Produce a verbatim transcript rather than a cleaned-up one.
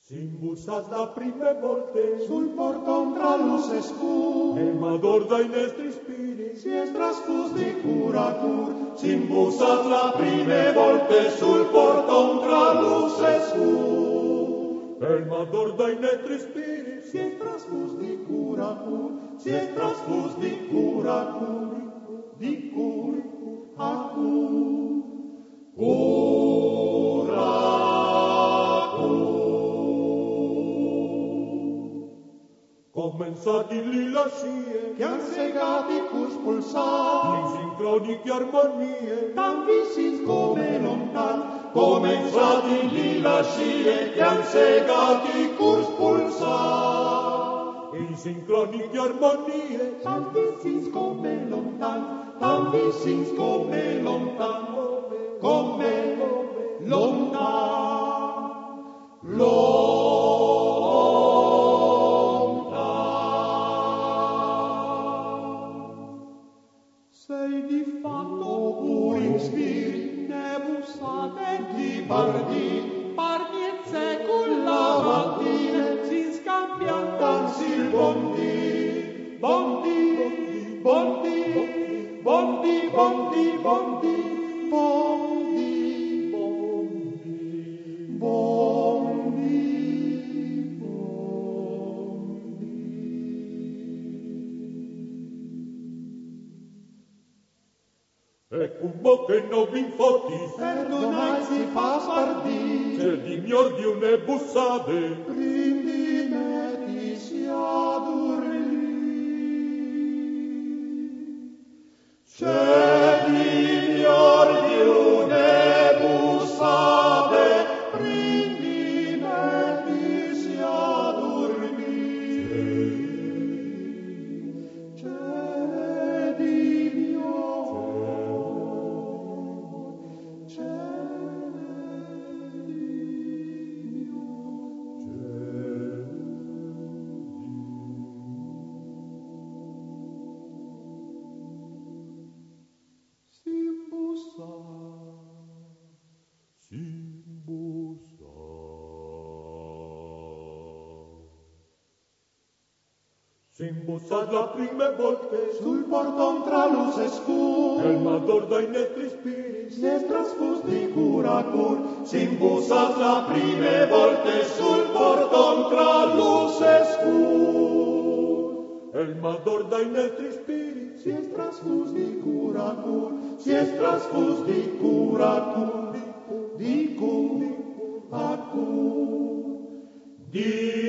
S'imbussat la prime volte sul portón tra luz escur, el mador dai nostri spiriti si es trasfus di cura cur. s'imbussat la prime volte sul portón tra luz escur el mador dai nostri spiriti si es trasfus di cura cur, si es trasfus di cura cur, di cur a cur. Cura Comenzati lì la scie, che han segati curs pulsati, in sincroniche armonie, tan vicins come lontan. comenzati lì la scie, che han segati curs pulsati, in sincroniche armonie, tan vicins come lontan, tan vicins come lontan, come lontan, lontan. Sei di fatto pur in spir, nebus adenti pardi, pardi et secula matine, si scambian tansil bondi, bondi, bondi, bondi, bondi, bondi, bondi, bondi, bondi, e cumbo che non vi infatti, perdonai si fa spardi, c'è di mior di une bussate, prindi me ti si adurli. C'è di mior di une bussate, prindi me ti si adurli. C'è di mior, c'è di S'imbussa, s'imbussa. S'imbussat la prime volte sul portón tra luz escur, el mador dai nostri spiriti si es trasfus di cura cur. s'imbussat la prime volte sul portón tra luz escur el mador dai nostri spiriti Si es trasfus di cura cur, si es trasfus di cura cur, di cur a cur. di